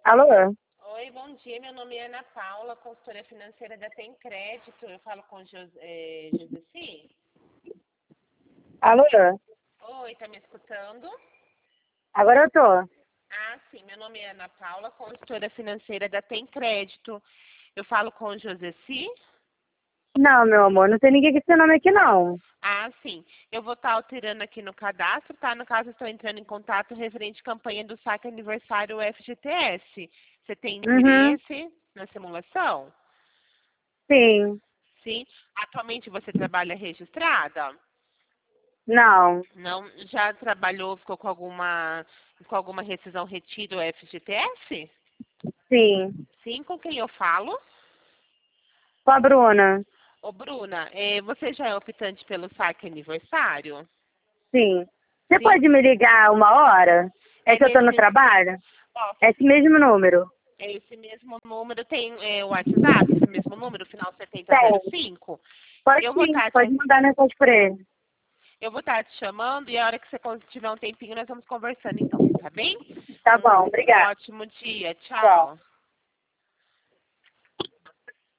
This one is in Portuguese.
Alô? Oi, bom dia. Meu nome é Ana Paula, consultora financeira da Tem Crédito. Eu falo com Joseci. Alô? Oi, tá me escutando? Agora eu tô. Ah, sim. Meu nome é Ana Paula, consultora financeira da Tem Crédito. Eu falo com o Joseci. Não, meu amor, não tem ninguém com esse nome aqui, não. Ah, sim. Eu vou estar alterando aqui no cadastro, tá? No caso, estou entrando em contato referente à campanha do saque aniversário FGTS. Você tem Uhum, interesse na simulação? sim. Sim. Atualmente você trabalha registrada? Não, Não, já trabalhou, ficou com alguma rescisão retida o FGTS? sim. Sim, com quem eu falo? Com a Bruna? Ô, Bruna, você já é optante pelo saque aniversário? Sim. Você Sim, pode me ligar uma hora? É é que eu tô no nesse, trabalho? É posso esse sim. mesmo número? É esse mesmo número, tem o WhatsApp, esse mesmo número, final Tem. 7005. Pode Eu vou sim, estar pode te, mandar mensagem por ele. eu vou estar te chamando e a hora que você tiver um tempinho, nós vamos conversando então, tá bem? Tá bom, Um obrigada. ótimo dia, Tá bom. tchau.